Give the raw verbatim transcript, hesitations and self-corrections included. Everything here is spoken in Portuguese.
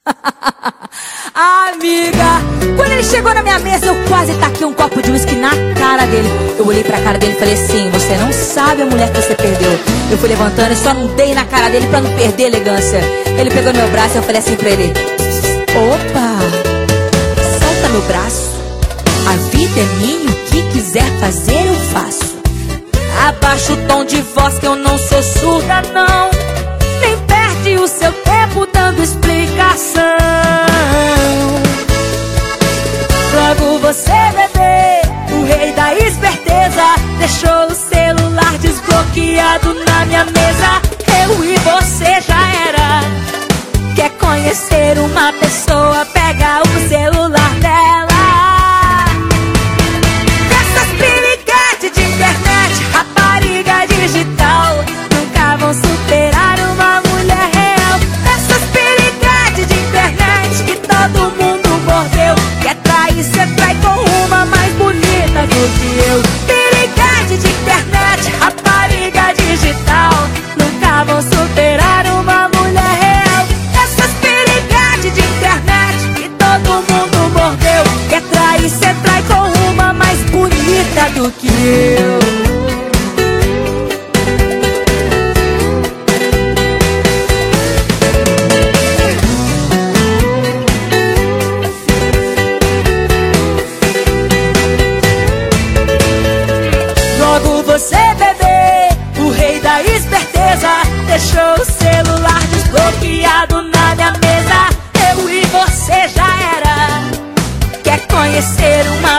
Amiga, quando ele chegou na minha mesa, eu quase taquei um copo de uísque na cara dele. Eu olhei pra cara dele e falei assim: você não sabe a mulher que você perdeu. Eu fui levantando e só não dei na cara dele pra não perder a elegância. Ele pegou no meu braço e eu falei assim pra ele: opa, solta meu braço. A vida é minha, o que quiser fazer eu faço. Abaixa o tom de voz que eu não sou surda não. Nem perde o seu tempo dando explicação. Logo você, bebê, o rei da esperteza, deixou o celular desbloqueado na minha mesa. Eu e você já era. Quer conhecer uma pessoa, pega o celular dela. Essas piriguetes de internet, rapariga digital, nunca vão superar uma mulher real. Essas piriguetes de internet que todo mundo mordeu. Quer trair, cê trai com uma mais bonita do que eu. Piriguete de internet, rapariga digital, nunca vão superar uma mulher real. Essas piriguetes de internet que todo mundo mordeu. Quer trair, cê trai com uma mais bonita do que eu. Você, bebê, o rei da esperteza, deixou o celular desbloqueado na minha mesa. Eu e você já era. Quer conhecer uma